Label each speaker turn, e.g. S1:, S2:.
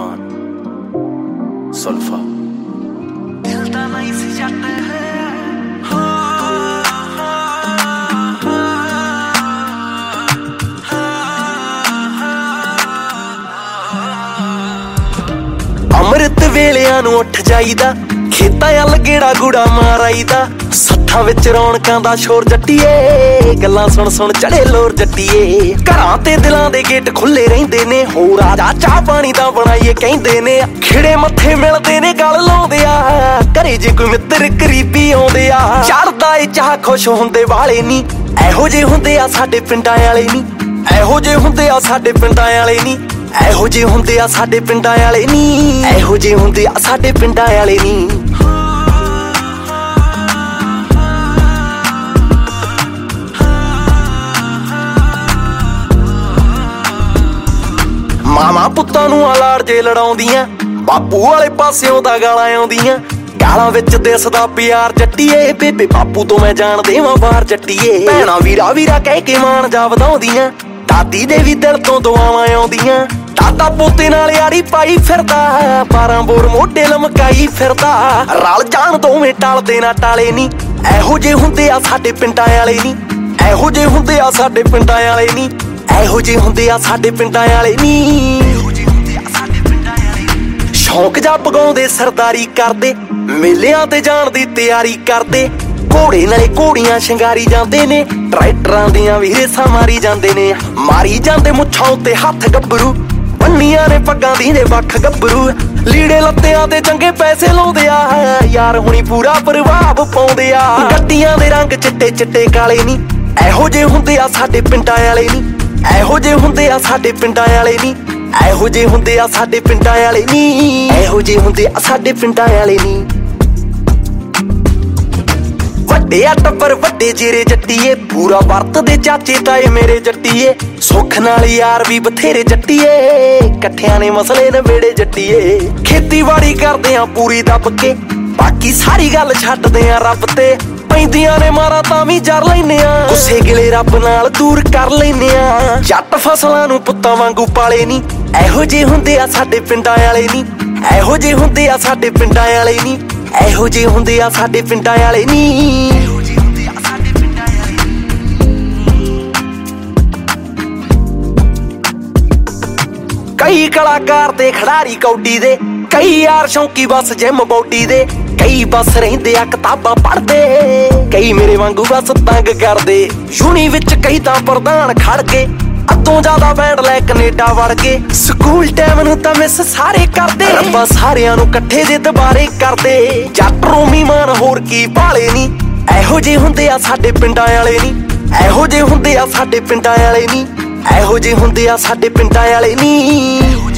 S1: अरमान सुल्फा दिल दा नहीं सी जट अमृत वेलियां नूं उठ जाईदा खेतां अल गेड़ा गुड़ा मार आईदा सत्थां विच रौणकां दा शोर जट्टीए गल्लां सुण सुण चढ़े लोर जट्टीए घरां ते दिलां दे गेट खुले रहिंदे ने हो राजा चाह पानी दा बनाईए कहिंदे ने खिड़े मत्थे मिलदे ने गल लाउंदे आ घरे जे कोई मित्र करीबी आउंदे आ चढ़दा ए चाह खुश हुंदे वाले नी एहो जे हुंदे आ साडे पिंडां वाले नी एहो जे हुंदे आ साडे पिंडां वाले नी एहो जे हुंदे आ साडे पिंडां वाले नी एहो जे हुंदे आ साडे पिंडां वाले नी मामा पुत्तां नूं लाड़ जे लड़ाउंदियां बापू वाले पासिओं दा गालां आउंदियां गालां विच दिसदा प्यार जट्टीए बेबे बापू तो मैं जान देवां बाहर जट्टीए भैणां वीरा वीरा कह के मान जा वधाउंदियां दादी दे भी दिल तो दुआवां आउंदियां दादा पोते नाल यारी पाई फिरदा 12 बोर मोढे लमकाई फिरदा रल जाण दोवें टलदे ना टाले नी एहो जे हुंदे आ साडे पिंडां वाले नी एहो जे हुंदे आ साडे पिंडां वाले नी एहो जे हुंदे आ साडे पिंडां वाले नी शौक जा पगाउंदे सरदारी करदे मेलिਆਂ ते जाण दी तैयारी करदे घोड़े नाले घोड़ियां शिंगारी जांदे ने ट्रैक्टरां दियां भी रेसां मारी जांदे ने मारी जांदे मुੱਛਾਂ उत्ते हत्थ गब्बरू पंनियां ने पग्गां दी दे वख गब्बरू लीड़े लत्तियां ते चंगे पैसे लाउंदे आ यार हुणी पूरा प्रभाव पाउंदे आ गड्डियां दे रंग चिट्टे चिट्टे काले नी एहो जे हुंदे आ साडे पिंडां वाले नी एहो जे हुंदे आ साडे पिंडां वाले नी एहो जे हुंदे आ साडे पिंडां वाले नी एहो जे हुंदे आ साडे पिंडां वाले नी ਵੱਡੇ ਆ ਟੱਬਰ ਵੱਡੇ ਜੇਰੇ ਜੱਟੀਏ ਪੂਰਾ ਵਰਤਦੇ ਚਾਚੇ ਤਾਏ ਮੇਰੇ ਜੱਟੀਏ ਸੁੱਖ ਨਾਲ ਯਾਰ ਵੀ ਬਥੇਰੇ ਜੱਟੀਏ ਇਕੱਠਿਆਂ ਨੇ ਮਸਲੇ ਨਵੇੜੇ ਜੱਟੀਏ ਖੇਤੀਬਾੜੀ ਕਰਦੇ ਆ ਪੂਰੀ ਦੱਬ ਕੇ ਬਾਕੀ ਸਾਰੀ ਗੱਲ ਛੱਡਦੇ ਆ ਰੱਬ ਤੇ ਪੈਂਦੀਆਂ ਨੇ ਮਾਰਾਂ ਤਾਂ ਵੀ ਜਰ ਲੈਨੇ ਆ ਗੁੱਸੇ ਗਿਲੇ ਰੱਬ ਨਾਲ ਦੂਰ ਕਰ ਲੈਨੇ ਆ ਜੱਟ ਫਸਲਾਂ ਨੂੰ ਪੁੱਤਾਂ ਵਾਂਗੂ ਪਾਲੇ ਨੀ ਇਹੋ ਜਿਹੇ ਹੁੰਦੇ ਆ ਸਾਡੇ ਪਿੰਡਾਂ ਵਾਲੇ ਨੀ ਇਹੋ ਜਿਹੇ ਹੁੰਦੇ ਆ ਸਾਡੇ ਪਿੰਡਾਂ ਵਾਲੇ ਨੀ ਇਹੋ ਜਿਹੇ ਹੁੰਦੇ ਆ ਸਾਡੇ ਪਿੰਡਾਂ ਵਾਲੇ ਨੀ ਇਹੋ ਜਿਹੇ ਹੁੰਦੇ ਆ ਸਾਡੇ ਪਿੰਡਾਂ ਵਾਲੇ ਕਈ ਕਲਾਕਾਰ ਤੇ ਖਿਡਾਰੀ ਕੌਡੀ ਦੇ ਕਈ ਯਾਰ ਸ਼ੌਂਕੀ ਬਸ ਜਿਮ ਬੌਡੀ ਦੇ ਕਈ ਬਸ ਰਹਿੰਦੇ ਆ ਕਿਤਾਬਾਂ ਪੜ੍ਹਦੇ ਕਈ ਮੇਰੇ ਵਾਂਗੂ ਬਸ ਤੰਗ ਕਰਦੇ ਯੂਨੀ ਵਿੱਚ ਕਈ ਤਾਂ ਪ੍ਰਧਾਨ ਖੜ ਗਏ ਅੱਧੋਂ ਜ਼ਿਆਦਾ ਬੈਂਡ ਲੈ ਕੈਨੇਡਾ ਵੜ ਗਏ ਸਕੂਲ ਟਾਈਮ ਨੂੰ ਤਾਂ ਮਿਸ ਸਾਰੇ ਕਰਦੇ ਰੱਬਾ ਸਾਰਿਆਂ ਨੂੰ ਇਕੱਠੇ ਜੇ ਦੁਬਾਰੇ ਕਰਦੇ ਜੱਟ ਰੋਮੀ ਮਾਨ ਹੋਰ ਕੀ ਭਾਲੇ ਨੀ ਇਹੋ ਜਿਹੇ ਹੁੰਦੇ ਆ ਸਾਡੇ ਪਿੰਡਾਂ ਵਾਲੇ ਨੀ ਇਹੋ ਜਿਹੇ ਹੁੰਦੇ ਆ ਸਾਡੇ ਪਿੰਡਾਂ ਵਾਲੇ ਨੀ ਇਹੋ ਜਿਹੇ ਹੁੰਦੇ ਆ ਸਾਡੇ ਪਿੰਡਾਂ ਵਾਲੇ ਨੀ